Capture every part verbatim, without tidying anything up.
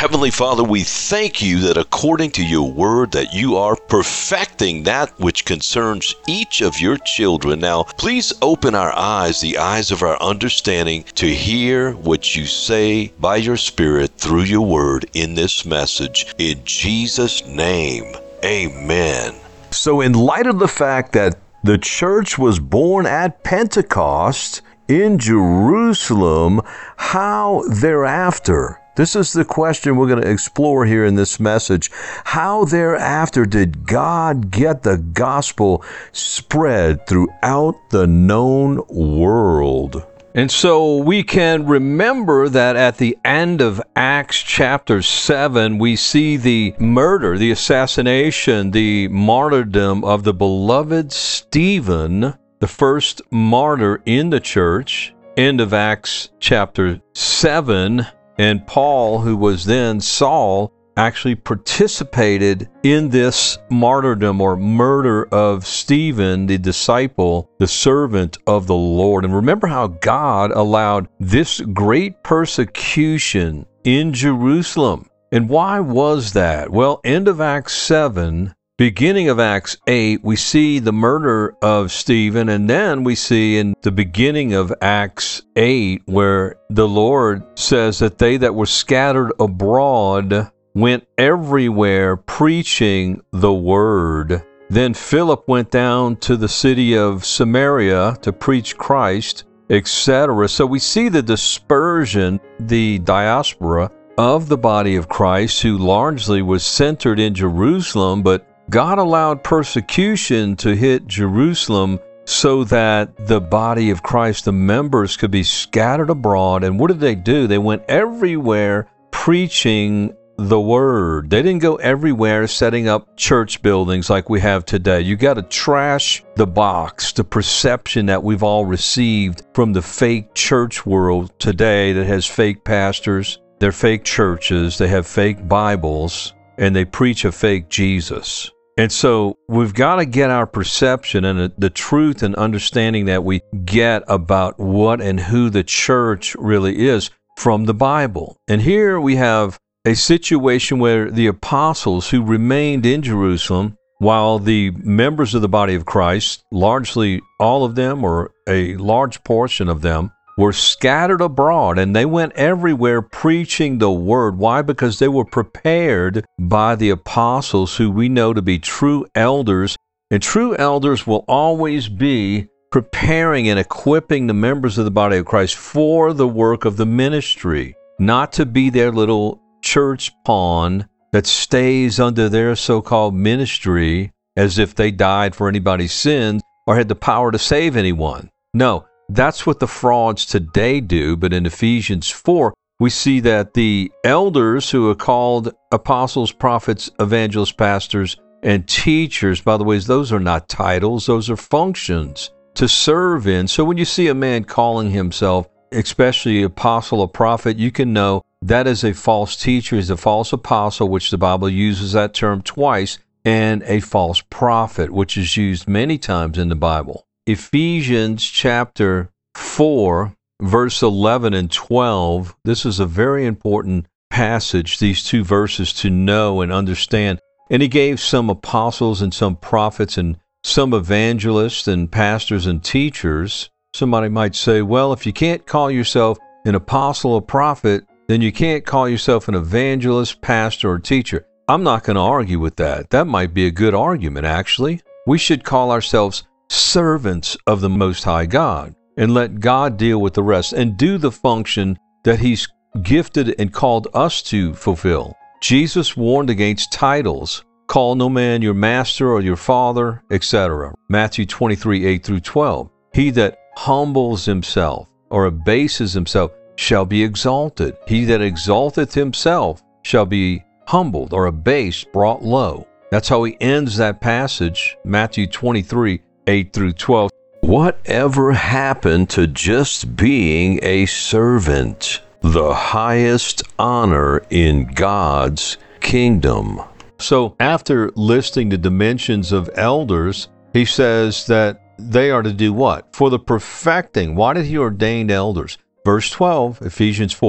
Heavenly Father, we thank you that according to your word that you are perfecting that which concerns each of your children. Now, please open our eyes, the eyes of our understanding, to hear what you say by your Spirit through your word in this message. In Jesus' name, amen. So in light of the fact that the church was born at Pentecost in Jerusalem, how thereafter? This is the question we're going to explore here in this message. How thereafter did God get the gospel spread throughout the known world? And so we can remember that at the end of Acts chapter seven, we see the murder, the assassination, the martyrdom of the beloved Stephen, the first martyr in the church. End of Acts chapter seven. And Paul, who was then Saul, actually participated in this martyrdom or murder of Stephen, the disciple, the servant of the Lord. And remember how God allowed this great persecution in Jerusalem. And why was that? Well, end of Acts seven, beginning of Acts eight, we see the murder of Stephen, and then we see in the beginning of Acts eight where the Lord says that they that were scattered abroad went everywhere preaching the word. Then Philip went down to the city of Samaria to preach Christ, et cetera. So we see the dispersion, the diaspora of the body of Christ, who largely was centered in Jerusalem, but God allowed persecution to hit Jerusalem so that the body of Christ, the members, could be scattered abroad. And what did they do? They went everywhere preaching the word. They didn't go everywhere setting up church buildings like we have today. You got to trash the box, the perception that we've all received from the fake church world today that has fake pastors, they're fake churches, they have fake Bibles, and they preach a fake Jesus. And so we've got to get our perception and the truth and understanding that we get about what and who the church really is from the Bible. And here we have a situation where the apostles who remained in Jerusalem, while the members of the body of Christ, largely all of them or a large portion of them, were scattered abroad, and they went everywhere preaching the word. Why? Because they were prepared by the apostles, who we know to be true elders. And true elders will always be preparing and equipping the members of the body of Christ for the work of the ministry, not to be their little church pawn that stays under their so-called ministry as if they died for anybody's sins or had the power to save anyone. No. That's what the frauds today do. But in Ephesians four, we see that the elders who are called apostles, prophets, evangelists, pastors, and teachers, by the way, those are not titles, those are functions to serve in. So when you see a man calling himself, especially apostle or prophet, you can know that is a false teacher, he's a false apostle, which the Bible uses that term twice, and a false prophet, which is used many times in the Bible. Ephesians chapter four, verse eleven and twelve. This is a very important passage, these two verses, to know and understand. And he gave some apostles and some prophets and some evangelists and pastors and teachers. Somebody might say, well, if you can't call yourself an apostle or prophet, then you can't call yourself an evangelist, pastor, or teacher. I'm not going to argue with that. That might be a good argument, actually. We should call ourselves servants of the Most High God and let God deal with the rest and do the function that He's gifted and called us to fulfill. Jesus warned against titles. Call no man your master or your father, et cetera. Matthew twenty-three, eight through twelve. He that humbles himself or abases himself shall be exalted. He that exalteth himself shall be humbled or abased, brought low. That's how he ends that passage, Matthew twenty-three, eight through twelve. Whatever happened to just being a servant? The highest honor in God's kingdom. So after listing the dimensions of elders, he says that they are to do what? For the perfecting. Why did he ordain elders? Verse twelve, Ephesians four.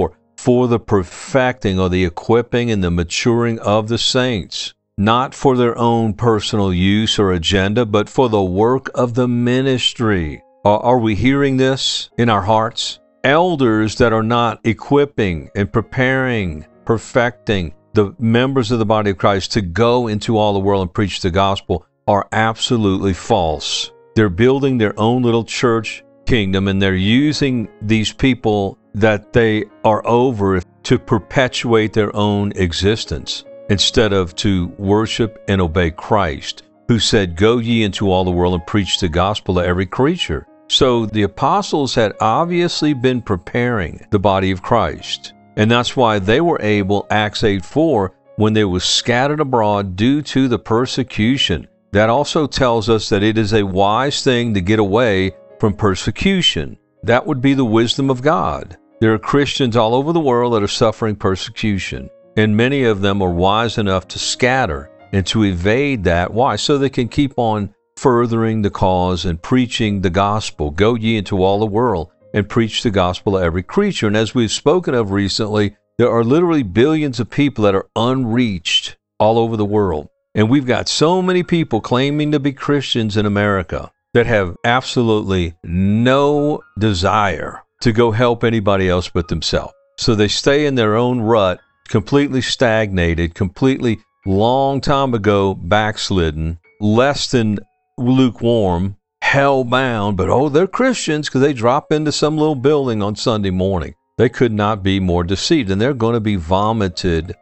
for the perfecting or the equipping and the maturing of the saints, not for their own personal use or agenda, but for the work of the ministry. Are, are we hearing this in our hearts? Elders that are not equipping and preparing, perfecting the members of the body of Christ to go into all the world and preach the gospel are absolutely false. They're building their own little church kingdom, and they're using these people that they are over to perpetuate their own existence instead of to worship and obey Christ, who said, "Go ye into all the world and preach the gospel to every creature." So the apostles had obviously been preparing the body of Christ, and that's why they were able, Acts eight four, when they were scattered abroad due to the persecution. That also tells us that it is a wise thing to get away from persecution. That would be the wisdom of God. There are Christians all over the world that are suffering persecution, and many of them are wise enough to scatter and to evade that. Why? So they can keep on furthering the cause and preaching the gospel. Go ye into all the world and preach the gospel to every creature. And as we've spoken of recently, there are literally billions of people that are unreached all over the world. And we've got so many people claiming to be Christians in America that have absolutely no desire to go help anybody else but themselves. So they stay in their own rut, completely stagnated, completely long time ago backslidden, less than lukewarm, hell-bound, but oh, they're Christians because they drop into some little building on Sunday morning. They could not be more deceived, and they're going to be vomited,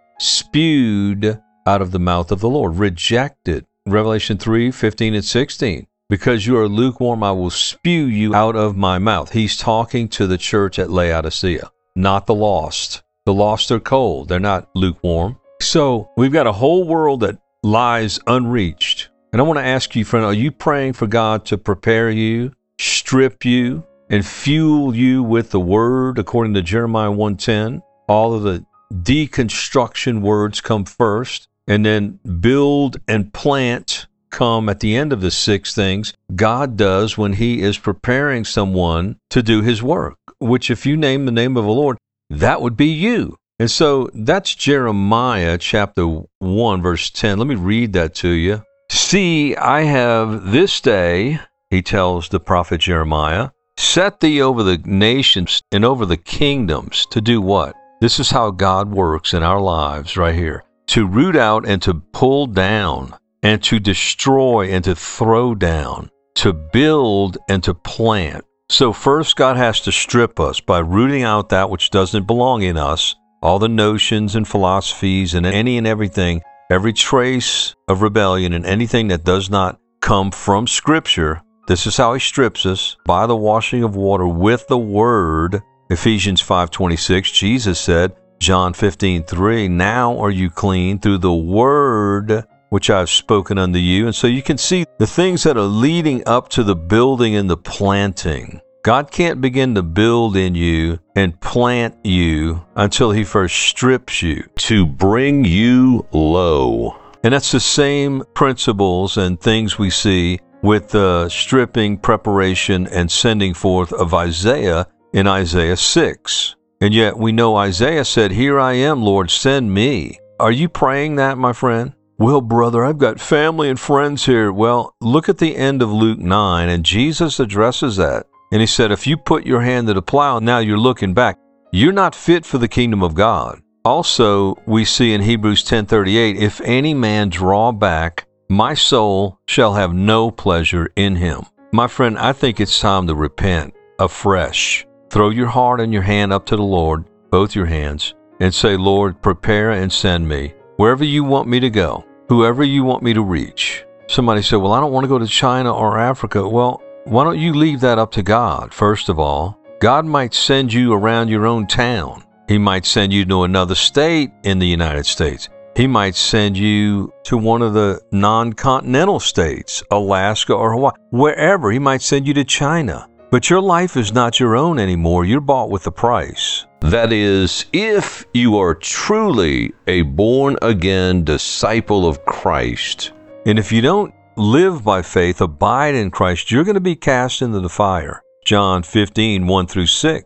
spewed out of the mouth of the Lord, rejected. Revelation three fifteen and sixteen. Because you are lukewarm, I will spew you out of my mouth. He's talking to the church at Laodicea, not the lost. The lost are cold. They're not lukewarm. So we've got a whole world that lies unreached. And I want to ask you, friend, are you praying for God to prepare you, strip you, and fuel you with the word according to Jeremiah one ten? All of the deconstruction words come first, and then build and plant come at the end of the six things God does when he is preparing someone to do his work, which if you name the name of the Lord, that would be you. And so that's Jeremiah chapter one, verse ten. Let me read that to you. See, I have this day, he tells the prophet Jeremiah, set thee over the nations and over the kingdoms to do what? This is how God works in our lives right here. To root out and to pull down, and to destroy and to throw down, to build and to plant. So first God has to strip us by rooting out that which doesn't belong in us, all the notions and philosophies and any and everything, every trace of rebellion and anything that does not come from Scripture. This is how he strips us, by the washing of water with the word. Ephesians five twenty-six, Jesus said, John fifteen three, now are you clean through the word which I've spoken unto you. And so you can see the things that are leading up to the building and the planting. God can't begin to build in you and plant you until he first strips you to bring you low. And that's the same principles and things we see with the stripping, preparation, and sending forth of Isaiah in Isaiah six. And yet we know Isaiah said, here I am, Lord, send me. Are you praying that, my friend? Well, brother, I've got family and friends here. Well, look at the end of Luke nine, and Jesus addresses that. And he said, if you put your hand to the plow, now you're looking back, you're not fit for the kingdom of God. Also, we see in Hebrews ten thirty-eight, if any man draw back, my soul shall have no pleasure in him. My friend, I think it's time to repent afresh. Throw your heart and your hand up to the Lord, both your hands, and say, Lord, prepare and send me wherever you want me to go, whoever you want me to reach. Somebody said, well, I don't want to go to China or Africa. Well, why don't you leave that up to God, first of all? God might send you around your own town. He might send you to another state in the United States. He might send you to one of the non-continental states, Alaska or Hawaii, wherever. He might send you to China. But your life is not your own anymore. You're bought with a price. That is, if you are truly a born-again disciple of Christ. And if you don't live by faith, abide in Christ, you're going to be cast into the fire. John fifteen, one through six.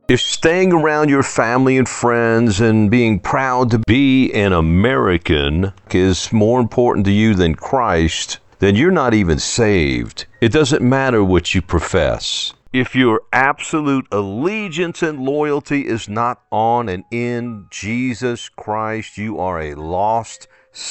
If staying around your family and friends and being proud to be an American is more important to you than Christ, then you're not even saved. It doesn't matter what you profess. If your absolute allegiance and loyalty is not on and in Jesus Christ, you are a lost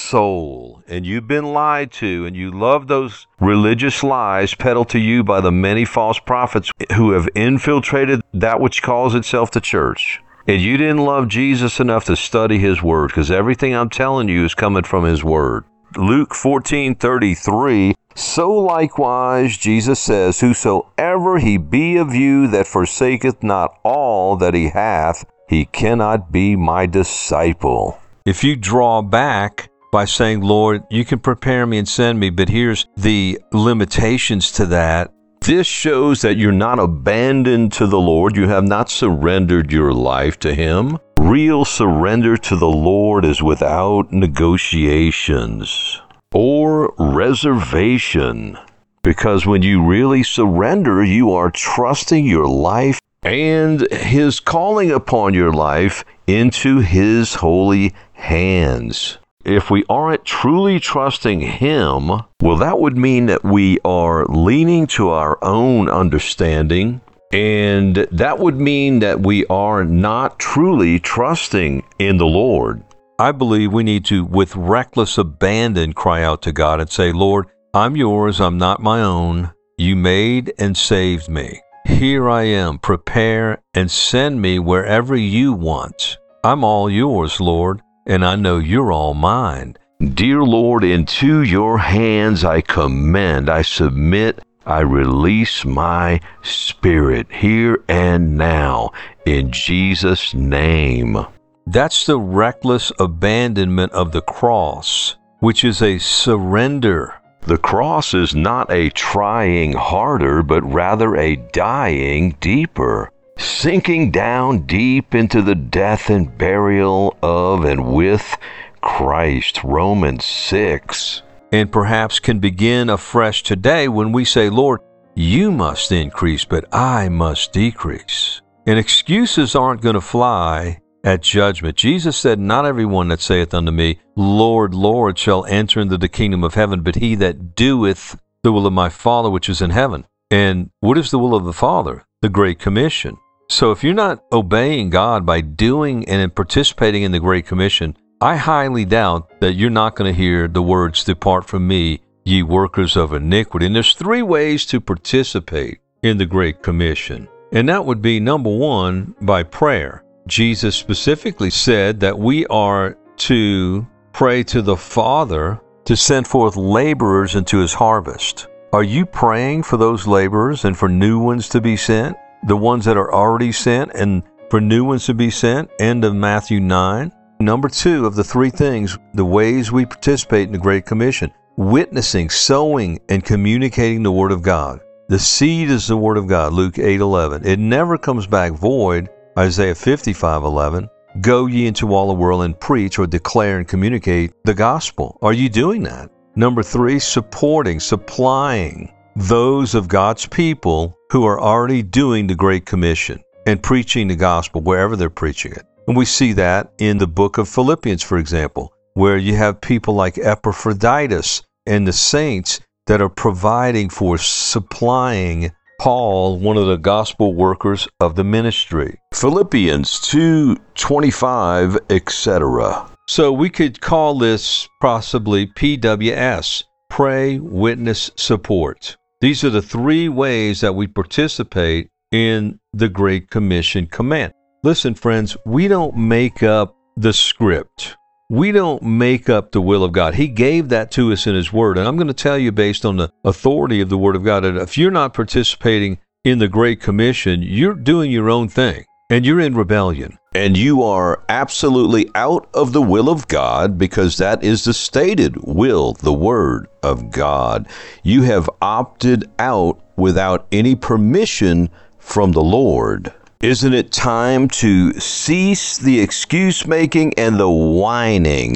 soul, and you've been lied to, and you love those religious lies peddled to you by the many false prophets who have infiltrated that which calls itself the church. And you didn't love Jesus enough to study his word, because everything I'm telling you is coming from his word. Luke fourteen thirty-three, so likewise Jesus says, whosoever he be of you that forsaketh not all that he hath, he cannot be my disciple. If you draw back by saying, Lord, you can prepare me and send me, but here's the limitations to that, this shows that you're not abandoned to the Lord. You have not surrendered your life to him. Real surrender to the Lord is without negotiations or reservation, because when you really surrender, you are trusting your life and his calling upon your life into his holy hands. If we aren't truly trusting him, well, that would mean that we are leaning to our own understanding, and that would mean that we are not truly trusting in the Lord. I believe we need to, with reckless abandon, cry out to God and say, Lord, I'm yours, I'm not my own. You made and saved me. Here I am, prepare and send me wherever you want. I'm all yours, Lord, and I know you're all mine. Dear Lord, into your hands I commend, I submit, I release my spirit here and now, in Jesus' name. That's the reckless abandonment of the cross, which is a surrender. The cross is not a trying harder, but rather a dying deeper, sinking down deep into the death and burial of and with Christ, Romans six. And perhaps can begin afresh today when we say, Lord, you must increase, but I must decrease. And excuses aren't going to fly at judgment. Jesus said, not everyone that saith unto me, Lord, Lord, shall enter into the kingdom of heaven, but he that doeth the will of my Father which is in heaven. And what is the will of the Father? The Great Commission. So if you're not obeying God by doing and in participating in the Great Commission, I highly doubt that you're not going to hear the words, depart from me, ye workers of iniquity. And there's three ways to participate in the Great Commission. And that would be, number one, by prayer. Jesus specifically said that we are to pray to the Father to send forth laborers into his harvest. Are you praying for those laborers and for new ones to be sent? The ones that are already sent and for new ones to be sent? End of Matthew nine. Number two of the three things, the ways we participate in the Great Commission: witnessing, sowing, and communicating the Word of God. The seed is the Word of God, Luke eight eleven. It never comes back void, Isaiah fifty-five eleven. Go ye into all the world and preach or declare and communicate the gospel. Are you doing that? Number three, supporting, supplying those of God's people who are already doing the Great Commission and preaching the gospel wherever they're preaching it. And we see that in the book of Philippians, for example, where you have people like Epaphroditus and the saints that are providing for, supplying Paul, one of the gospel workers of the ministry. Philippians two twenty-five, et cetera. So we could call this possibly P W S, pray, witness, support. These are the three ways that we participate in the Great Commission command. Listen, friends, we don't make up the script. We don't make up the will of God. He gave that to us in his word. And I'm going to tell you, based on the authority of the word of God, that if you're not participating in the Great Commission, you're doing your own thing and you're in rebellion. And you are absolutely out of the will of God, because that is the stated will, the word of God. You have opted out without any permission from the Lord. Isn't it time to cease the excuse making and the whining,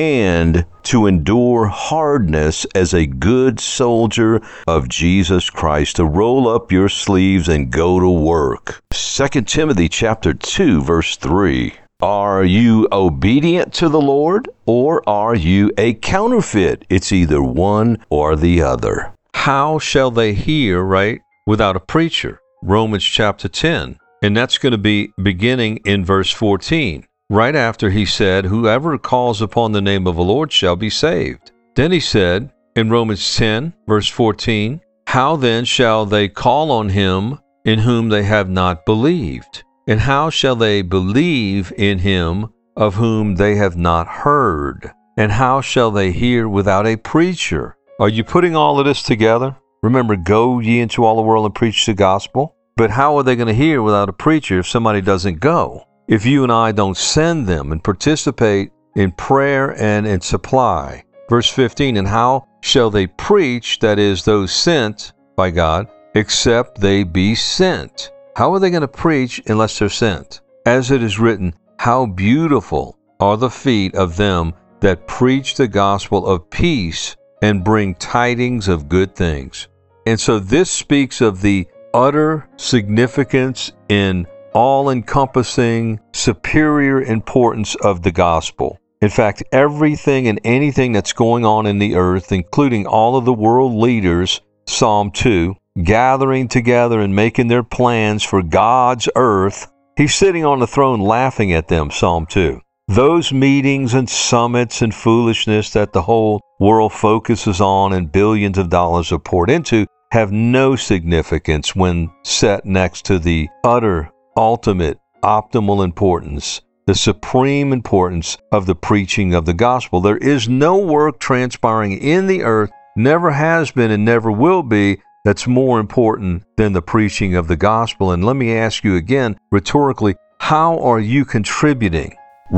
and to endure hardness as a good soldier of Jesus Christ, to roll up your sleeves and go to work? Second Timothy chapter two, verse three. Are you obedient to the Lord, or are you a counterfeit? It's either one or the other. How shall they hear, right, without a preacher? Romans chapter ten. And that's going to be beginning in verse fourteen, right after he said, whoever calls upon the name of the Lord shall be saved. Then he said in Romans ten, verse fourteen, how then shall they call on him in whom they have not believed? And how shall they believe in him of whom they have not heard? And how shall they hear without a preacher? Are you putting all of this together? Remember, go ye into all the world and preach the gospel. But how are they going to hear without a preacher if somebody doesn't go? If you and I don't send them and participate in prayer and in supply. Verse fifteen, and how shall they preach, that is, those sent by God, except they be sent? How are they going to preach unless they're sent? As it is written, how beautiful are the feet of them that preach the gospel of peace and bring tidings of good things. And so this speaks of the utter significance in all-encompassing, superior importance of the gospel. In fact, everything and anything that's going on in the earth, including all of the world leaders, Psalm two, gathering together and making their plans for God's earth, he's sitting on the throne laughing at them, Psalm two. Those meetings and summits and foolishness that the whole world focuses on and billions of dollars are poured into have no significance when set next to the utter, ultimate, optimal importance, the supreme importance of the preaching of the gospel. There is no work transpiring in the earth, never has been and never will be, that's more important than the preaching of the gospel. And let me ask you again, rhetorically, how are you contributing?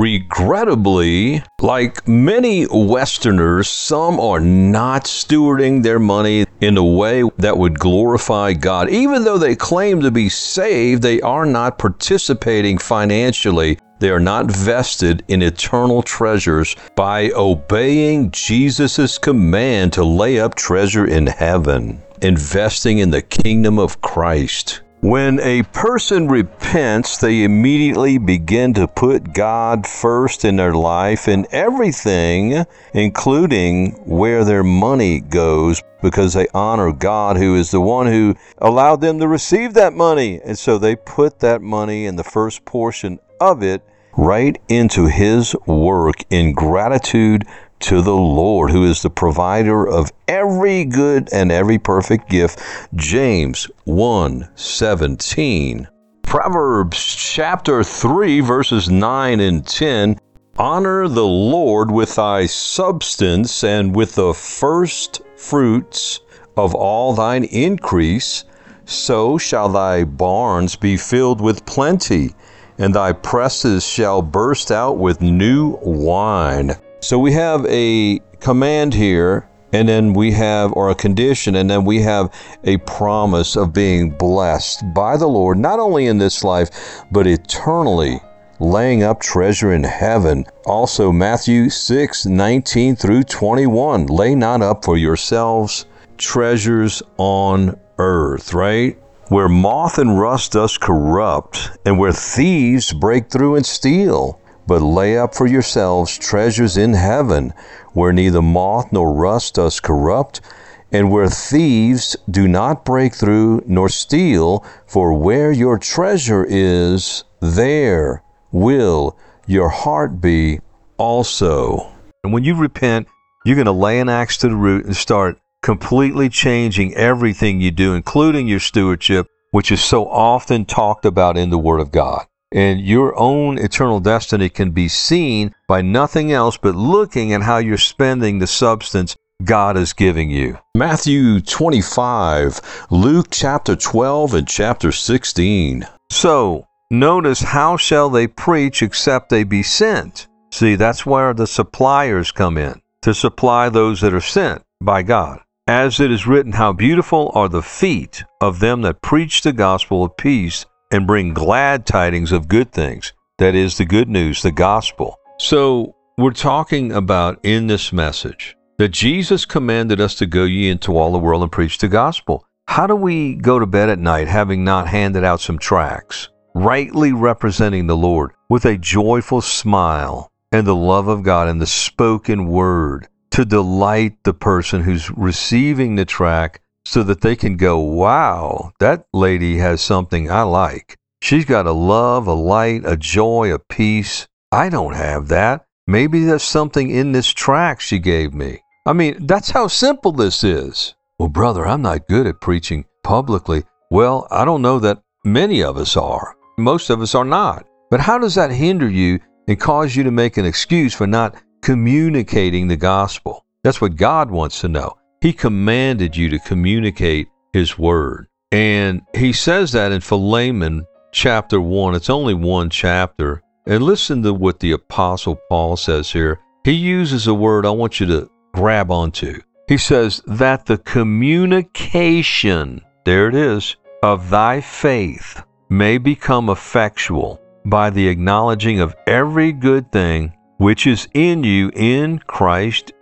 Regrettably, like many Westerners, some are not stewarding their money in a way that would glorify God. Even though they claim to be saved, they are not participating financially. They are not vested in eternal treasures by obeying Jesus' command to lay up treasure in heaven, investing in the kingdom of Christ. When a person repents, they immediately begin to put God first in their life and everything, including where their money goes, because they honor God, who is the one who allowed them to receive that money. And so they put that money and the first portion of it right into His work in gratitude to the Lord, who is the provider of every good and every perfect gift. James one seventeen. Proverbs chapter three, verses nine and ten. Honor the Lord with thy substance and with the first fruits of all thine increase. So shall thy barns be filled with plenty, and thy presses shall burst out with new wine. So we have a command here, and then we have, or a condition, and then we have a promise of being blessed by the Lord, not only in this life, but eternally, laying up treasure in heaven. Also, Matthew six nineteen through twenty-one, lay not up for yourselves treasures on earth, right? Where moth and rust does corrupt, and where thieves break through and steal. But lay up for yourselves treasures in heaven, where neither moth nor rust does corrupt, and where thieves do not break through nor steal. For where your treasure is, there will your heart be also. And when you repent, you're going to lay an axe to the root and start completely changing everything you do, including your stewardship, which is so often talked about in the Word of God. And your own eternal destiny can be seen by nothing else but looking at how you're spending the substance God is giving you. Matthew twenty-five, Luke chapter twelve, and chapter sixteen. So, notice, how shall they preach except they be sent? See, that's where the suppliers come in, to supply those that are sent by God. As it is written, how beautiful are the feet of them that preach the gospel of peace and bring glad tidings of good things. That is the good news, the gospel. So we're talking about in this message that Jesus commanded us to go ye into all the world and preach the gospel. How do we go to bed at night having not handed out some tracts, rightly representing the Lord with a joyful smile and the love of God and the spoken word to delight the person who's receiving the tract so that they can go, wow, that lady has something I like. She's got a love, a light, a joy, a peace. I don't have that. Maybe there's something in this tract she gave me. I mean, that's how simple this is. Well, brother, I'm not good at preaching publicly. Well, I don't know that many of us are. Most of us are not. But how does that hinder you and cause you to make an excuse for not communicating the gospel? That's what God wants to know. He commanded you to communicate His word. And He says that in Philemon chapter one. It's only one chapter. And listen to what the Apostle Paul says here. He uses a word I want you to grab onto. He says that the communication, there it is, of thy faith may become effectual by the acknowledging of every good thing which is in you in Christ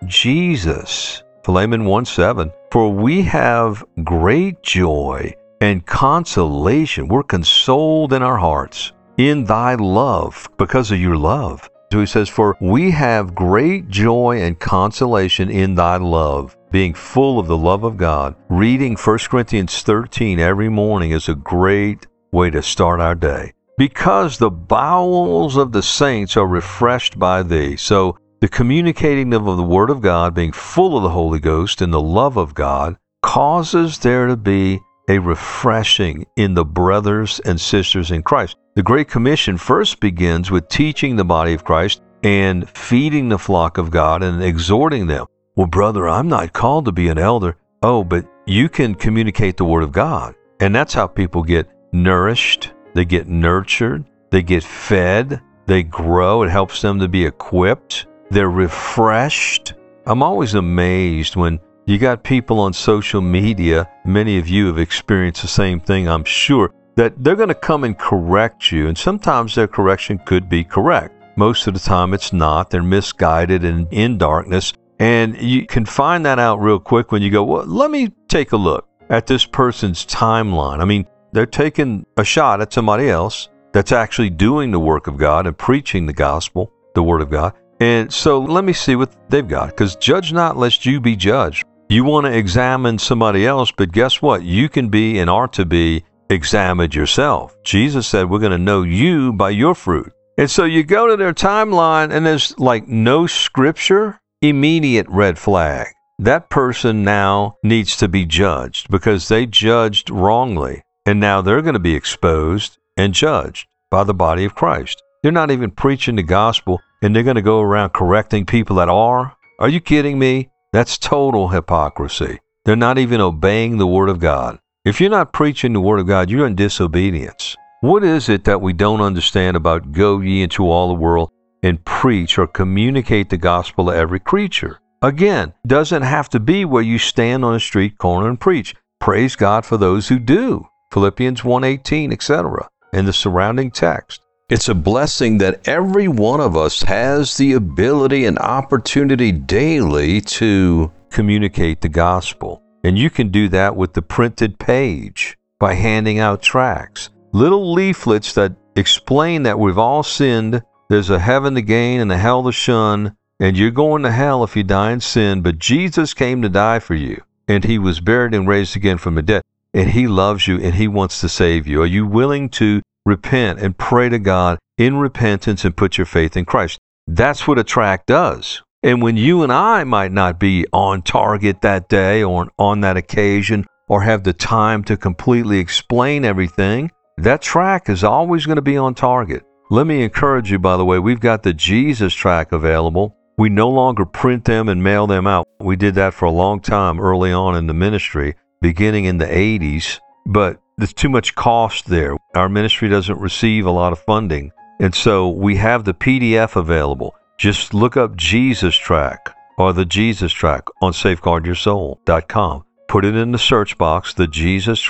Jesus. Philemon one seven. For we have great joy and consolation. We're consoled in our hearts in thy love, because of your love. So he says, for we have great joy and consolation in thy love, being full of the love of God. Reading First Corinthians thirteen every morning is a great way to start our day, because the bowels of the saints are refreshed by thee. So the communicating of the Word of God, being full of the Holy Ghost and the love of God, causes there to be a refreshing in the brothers and sisters in Christ. The Great Commission first begins with teaching the body of Christ and feeding the flock of God and exhorting them. Well, brother, I'm not called to be an elder. Oh, but you can communicate the Word of God. And that's how people get nourished, they get nurtured, they get fed, they grow. It helps them to be equipped. They're refreshed. I'm always amazed when you got people on social media, many of you have experienced the same thing, I'm sure, that they're going to come and correct you. And sometimes their correction could be correct. Most of the time it's not. They're misguided and in darkness. And you can find that out real quick when you go, well, let me take a look at this person's timeline. I mean, they're taking a shot at somebody else that's actually doing the work of God and preaching the gospel, the Word of God. And so let me see what they've got, because judge not lest you be judged. You want to examine somebody else, but guess what? You can be and are to be examined yourself. Jesus said, we're going to know you by your fruit. And so you go to their timeline and there's like no scripture, immediate red flag. That person now needs to be judged because they judged wrongly. And now they're going to be exposed and judged by the body of Christ. They're not even preaching the gospel, and they're going to go around correcting people that are. Are you kidding me? That's total hypocrisy. They're not even obeying the Word of God. If you're not preaching the Word of God, you're in disobedience. What is it that we don't understand about go ye into all the world and preach or communicate the gospel to every creature? Again, doesn't have to be where you stand on a street corner and preach. Praise God for those who do. Philippians one eighteen, et cetera, and the surrounding text. It's a blessing that every one of us has the ability and opportunity daily to communicate the gospel. And you can do that with the printed page by handing out tracts, little leaflets that explain that we've all sinned. There's a heaven to gain and a hell to shun, and you're going to hell if you die in sin. But Jesus came to die for you, and He was buried and raised again from the dead. And He loves you, and He wants to save you. Are you willing to repent and pray to God in repentance and put your faith in Christ? That's what a tract does. And when you and I might not be on target that day or on that occasion or have the time to completely explain everything, that tract is always going to be on target. Let me encourage you, by the way, we've got the Jesus tract available. We no longer print them and mail them out. We did that for a long time early on in the ministry, beginning in the eighties, but there's too much cost there. Our ministry doesn't receive a lot of funding, and so we have the P D F available. Just look up Jesus Tract or the Jesus Tract on safeguard your soul dot com. Put it in the search box, the Jesus Tract,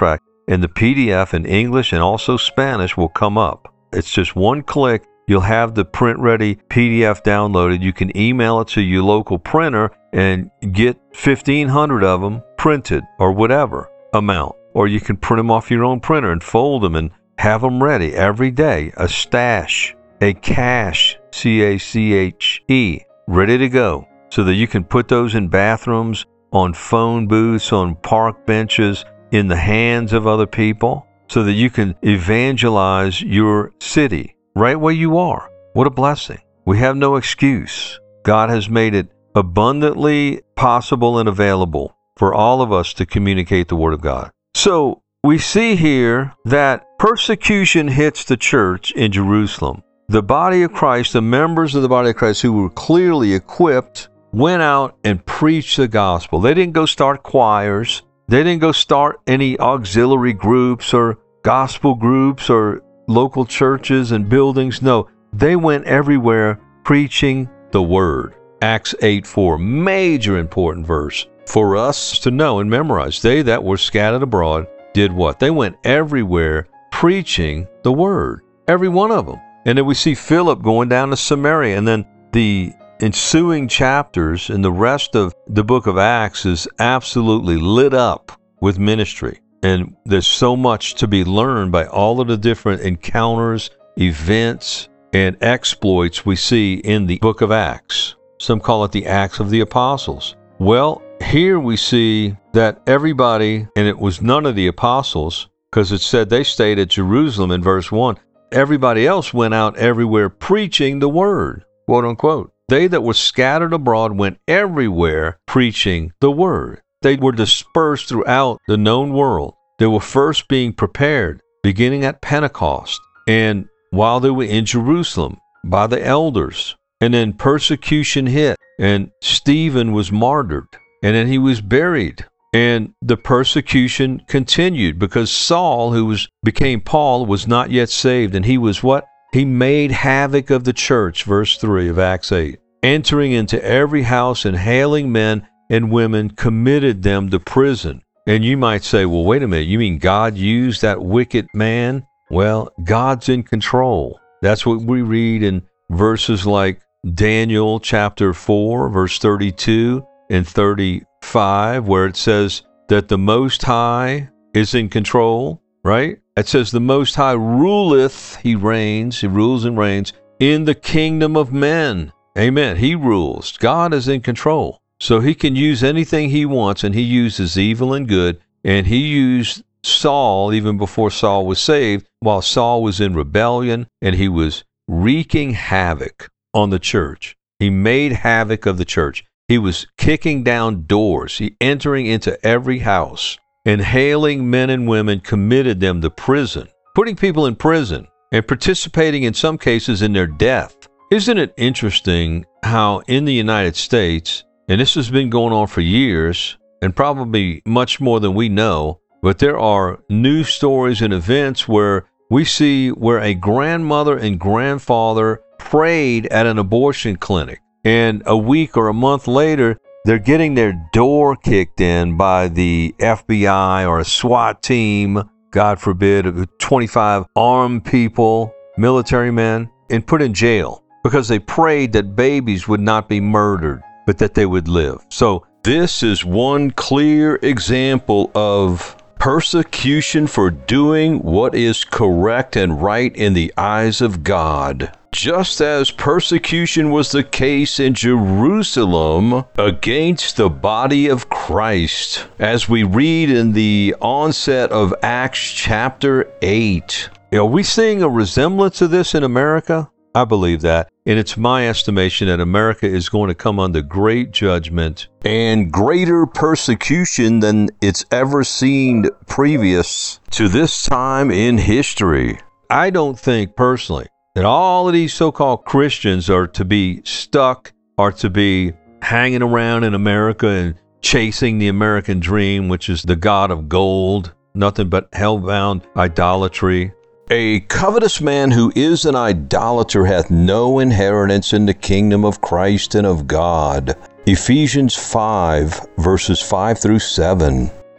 and the P D F in English and also Spanish will come up. It's just one click. You'll have the print-ready P D F downloaded. You can email it to your local printer and get fifteen hundred of them printed or whatever amount. Or you can print them off your own printer and fold them and have them ready every day. A stash, a cache, C A C H E, ready to go so that you can put those in bathrooms, on phone booths, on park benches, in the hands of other people, so that you can evangelize your city right where you are. What a blessing. We have no excuse. God has made it abundantly possible and available for all of us to communicate the Word of God. So we see here that persecution hits the church in Jerusalem. The body of Christ, the members of the body of Christ who were clearly equipped, went out and preached the gospel. They didn't go start choirs. They didn't go start any auxiliary groups or gospel groups or local churches and buildings. No, they went everywhere preaching the word. Acts eight four, major important verse for us to know and memorize. They that were scattered abroad did what? They went everywhere preaching the word. Every one of them. And then we see Philip going down to Samaria, and then the ensuing chapters in the rest of the book of Acts is absolutely lit up with ministry. And there's so much to be learned by all of the different encounters, events, and exploits we see in the book of Acts. Some call it the Acts of the Apostles. Well, here we see that everybody, and it was none of the apostles, because it said they stayed at Jerusalem in verse one. Everybody else went out everywhere preaching the word, quote unquote. They that were scattered abroad went everywhere preaching the word. They were dispersed throughout the known world. They were first being prepared, beginning at Pentecost, and while they were in Jerusalem, by the elders. And then persecution hit, and Stephen was martyred, and then he was buried. And the persecution continued because Saul, who was became Paul, was not yet saved. And he was what? He made havoc of the church, verse three of Acts eight. Entering into every house and hailing men and women, committed them to prison. And you might say, well, wait a minute, you mean God used that wicked man? Well, God's in control. That's what we read in verses like Daniel chapter four, verse thirty-two and thirty-five, where it says that the Most High is in control, right? It says the Most High ruleth, he reigns, he rules and reigns in the kingdom of men. Amen. He rules. God is in control. So he can use anything he wants, and he uses evil and good. And he used Saul even before Saul was saved, while Saul was in rebellion, and he was wreaking havoc on the church. He made havoc of the church. He was kicking down doors, he entering into every house, and hailing men and women, committed them to prison, putting people in prison and participating in some cases in their death. Isn't it interesting how in the United States, and this has been going on for years, and probably much more than we know, but there are news stories and events where we see where a grandmother and grandfather prayed at an abortion clinic, and a week or a month later, they're getting their door kicked in by the F B I or a SWAT team, God forbid, twenty-five armed people, military men, and put in jail because they prayed that babies would not be murdered, but that they would live. So this is one clear example of persecution for doing what is correct and right in the eyes of God. Just as persecution was the case in Jerusalem against the body of Christ, as we read in the onset of Acts chapter eight. Are we seeing a resemblance of this in America? I believe that. And it's my estimation that America is going to come under great judgment and greater persecution than it's ever seen previous to this time in history. I don't think personally that all of these so-called Christians are to be stuck, are to be hanging around in America and chasing the American dream, which is the God of gold, nothing but hell-bound idolatry. A covetous man who is an idolater hath no inheritance in the kingdom of Christ and of God. Ephesians five, verses five through seven.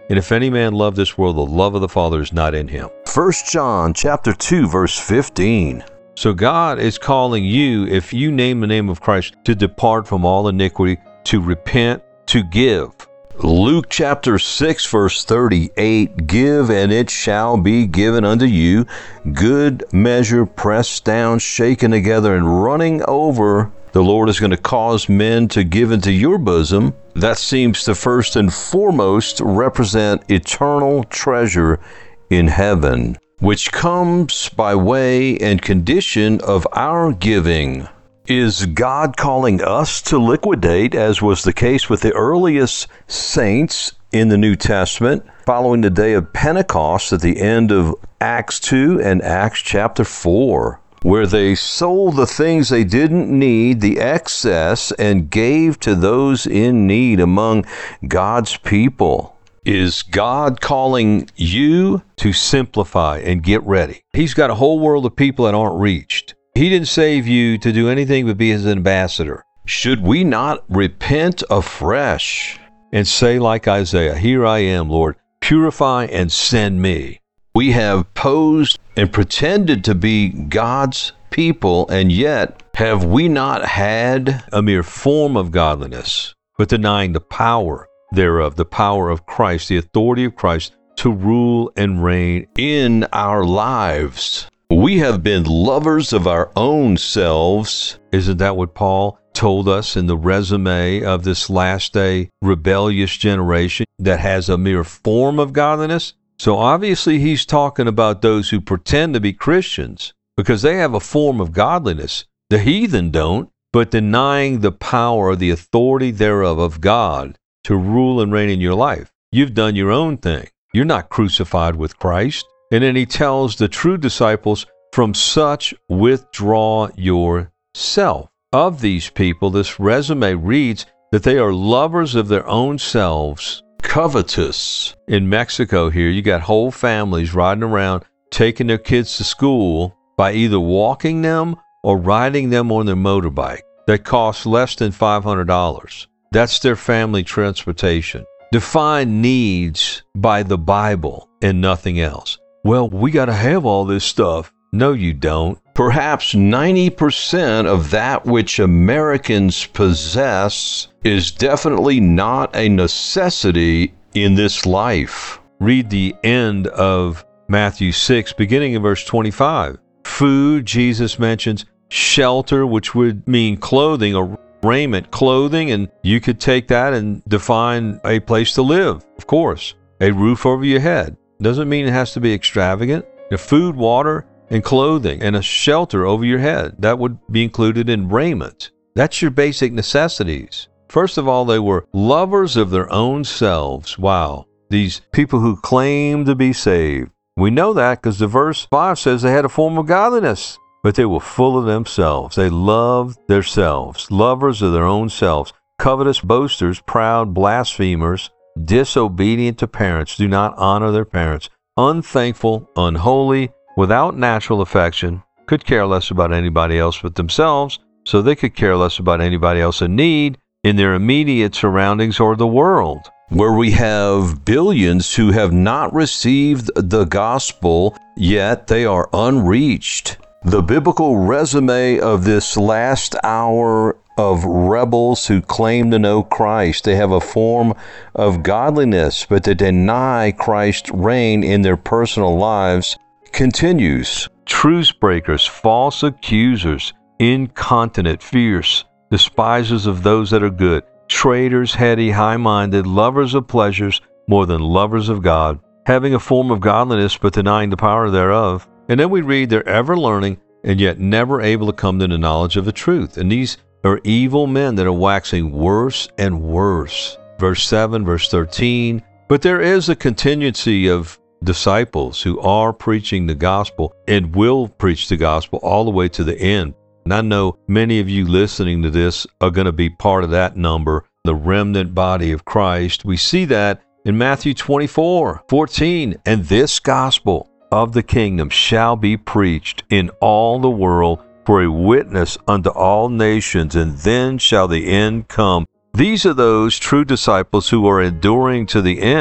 And if any man love this world, the love of the Father is not in him. First John chapter two, verse fifteen. So God is calling you, if you name the name of Christ, to depart from all iniquity, to repent, to give. Luke chapter six, verse thirty-eight, give and it shall be given unto you, good measure, pressed down, shaken together, and running over. The Lord is going to cause men to give into your bosom. That seems to first and foremost represent eternal treasure in heaven, which comes by way and condition of our giving. Is God calling us to liquidate, as was the case with the earliest saints in the New Testament, following the day of Pentecost at the end of Acts two and Acts chapter four, where they sold the things they didn't need, the excess, and gave to those in need among God's people? Is God calling you to simplify and get ready? He's got a whole world of people that aren't reached. He didn't save you to do anything but be his ambassador. Should we not repent afresh and say like Isaiah, here I am, Lord, purify and send me? We have posed and pretended to be God's people, and yet have we not had a mere form of godliness, but denying the power thereof, the power of Christ, the authority of Christ to rule and reign in our lives? We have been lovers of our own selves. Isn't that what Paul told us in the resume of this last day rebellious generation that has a mere form of godliness? So obviously he's talking about those who pretend to be Christians because they have a form of godliness. The heathen don't, but denying the power, the authority thereof of God to rule and reign in your life. You've done your own thing. You're not crucified with Christ. And then he tells the true disciples, from such withdraw yourself. Of these people, this resume reads that they are lovers of their own selves, covetous. In Mexico here, you got whole families riding around, taking their kids to school by either walking them or riding them on their motorbike that costs less than five hundred dollars. That's their family transportation. Define needs by the Bible and nothing else. Well, we got to have all this stuff. No, you don't. Perhaps ninety percent of that which Americans possess is definitely not a necessity in this life. Read the end of Matthew six, beginning in verse twenty-five. Food, Jesus mentions. Shelter, which would mean clothing or raiment, clothing, and you could take that and define a place to live, of course. A roof over your head. Doesn't mean it has to be extravagant. The food, water, and clothing, and a shelter over your head. That would be included in raiment. That's your basic necessities. First of all, they were lovers of their own selves. Wow. These people who claim to be saved. We know that because the verse five says they had a form of godliness, but they were full of themselves. They loved themselves, lovers of their own selves, covetous, boasters, proud, blasphemers, disobedient to parents, do not honor their parents, unthankful, unholy, without natural affection, could care less about anybody else but themselves, so they could care less about anybody else in need in their immediate surroundings or the world. Where we have billions who have not received the gospel, yet they are unreached. The biblical resume of this last hour of rebels who claim to know Christ. They have a form of godliness, but they deny Christ's reign in their personal lives. Continues. Truce breakers, false accusers, incontinent, fierce, despisers of those that are good, traitors, heady, high-minded, lovers of pleasures more than lovers of God, having a form of godliness but denying the power thereof. And then we read they're ever learning and yet never able to come to the knowledge of the truth. And these are evil men that are waxing worse and worse. Verse seven, verse thirteen. But there is a contingency of disciples who are preaching the gospel and will preach the gospel all the way to the end. And I know many of you listening to this are going to be part of that number, the remnant body of Christ. We see that in Matthew twenty-four, fourteen. And this gospel of the kingdom shall be preached in all the world for a witness unto all nations, and then shall the end come. These are those true disciples who are enduring to the end.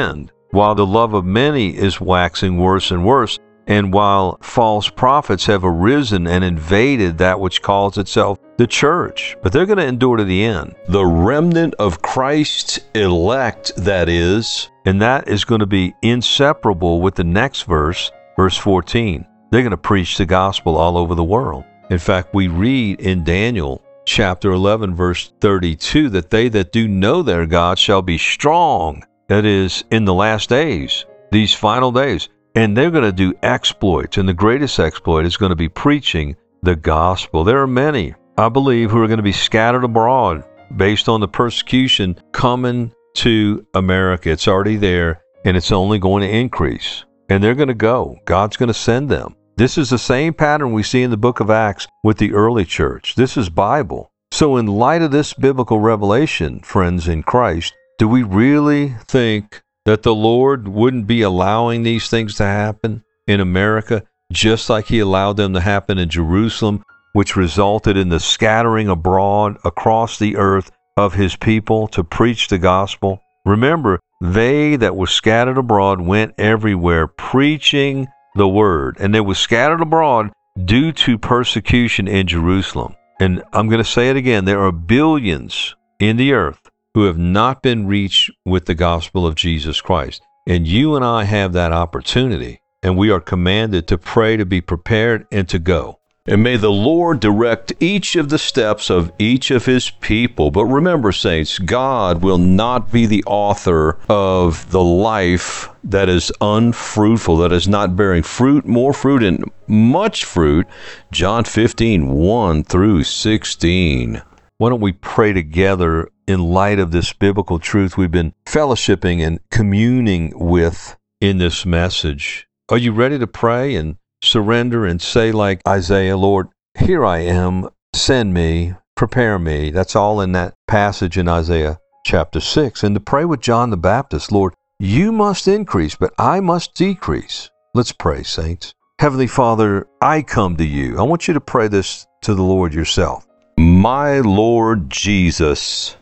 while the love of many is waxing worse and worse, and while false prophets have arisen and invaded that which calls itself the church. But they're going to endure to the end. The remnant of Christ's elect, that is. And that is going to be inseparable with the next verse, verse fourteen. They're going to preach the gospel all over the world. In fact, we read in Daniel chapter eleven, verse thirty-two, that they that do know their God shall be strong. That is, in the last days, these final days. And they're going to do exploits. And the greatest exploit is going to be preaching the gospel. There are many, I believe, who are going to be scattered abroad based on the persecution coming to America. It's already there, and it's only going to increase. And they're going to go. God's going to send them. This is the same pattern we see in the book of Acts with the early church. This is Bible. So in light of this biblical revelation, friends in Christ, do we really think that the Lord wouldn't be allowing these things to happen in America, just like he allowed them to happen in Jerusalem, which resulted in the scattering abroad across the earth of his people to preach the gospel? Remember, they that were scattered abroad went everywhere preaching the word, and they were scattered abroad due to persecution in Jerusalem. And I'm going to say it again, there are billions in the earth who have not been reached with the gospel of Jesus Christ. And you and I have that opportunity, and we are commanded to pray, to be prepared, and to go. And may the Lord direct each of the steps of each of his people. But remember, saints, God will not be the author of the life that is unfruitful, that is not bearing fruit, more fruit, and much fruit. John fifteen, one through sixteen. Why don't we pray together in light of this biblical truth we've been fellowshipping and communing with in this message? Are you ready to pray and surrender and say like Isaiah, Lord, here I am, send me, prepare me? That's all in that passage in Isaiah chapter six. And to pray with John the Baptist, Lord, you must increase, but I must decrease. Let's pray, saints. Heavenly Father, I come to you. I want you to pray this to the Lord yourself. My Lord Jesus,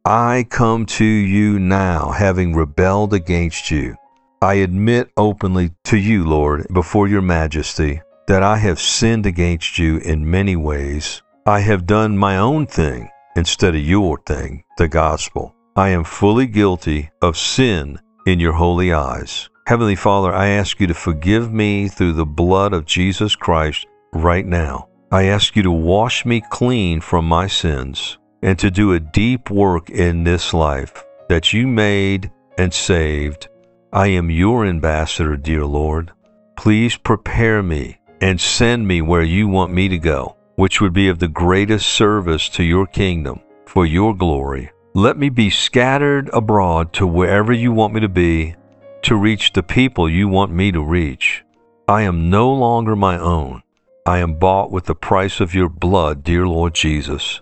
I come to you now, having rebelled against you. I admit openly to you, Lord, before your majesty, that I have sinned against you in many ways. I have done my own thing instead of your thing, the gospel. I am fully guilty of sin in your holy eyes. Heavenly Father, I ask you to forgive me through the blood of Jesus Christ right now. I ask you to wash me clean from my sins and to do a deep work in this life that you made and saved. I am your ambassador, dear Lord. Please prepare me and send me where you want me to go, which would be of the greatest service to your kingdom for your glory. Let me be scattered abroad to wherever you want me to be, to reach the people you want me to reach. I am no longer my own. I am bought with the price of your blood, dear Lord Jesus.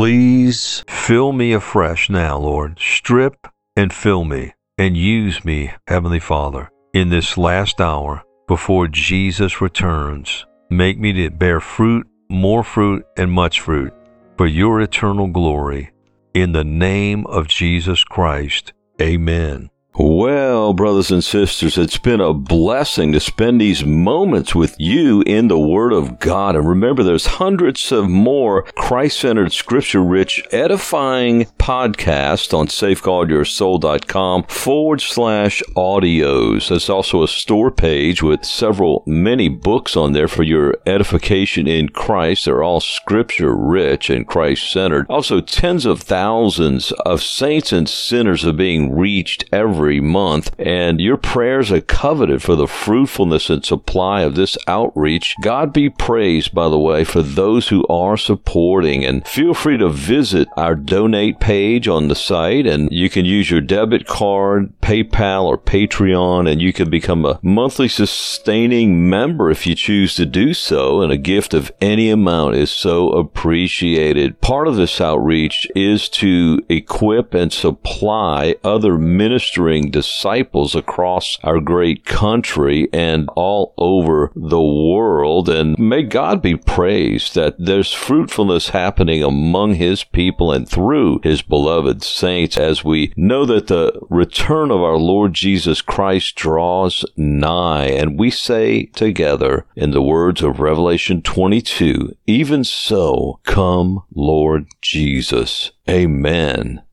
Please fill me afresh now, Lord. Strip and fill me and use me, Heavenly Father, in this last hour before Jesus returns. Make me to bear fruit, more fruit, and much fruit for your eternal glory. In the name of Jesus Christ, amen. Well, brothers and sisters, it's been a blessing to spend these moments with you in the Word of God. And remember, there's hundreds of more Christ-centered, scripture-rich, edifying podcasts on safeguardyoursoul.com forward slash audios. There's also a store page with several, many books on there for your edification in Christ. They're all scripture-rich and Christ-centered. Also, tens of thousands of saints and sinners are being reached every month, and your prayers are coveted for the fruitfulness and supply of this outreach. God be praised, by the way, for those who are supporting, and feel free to visit our donate page on the site, and you can use your debit card, PayPal, or Patreon, and you can become a monthly sustaining member if you choose to do so, and a gift of any amount is so appreciated. Part of this outreach is to equip and supply other ministering gathering disciples across our great country and all over the world. And may God be praised that there's fruitfulness happening among His people and through His beloved saints, as we know that the return of our Lord Jesus Christ draws nigh. And we say together in the words of Revelation twenty-two, even so, come, Lord Jesus. Amen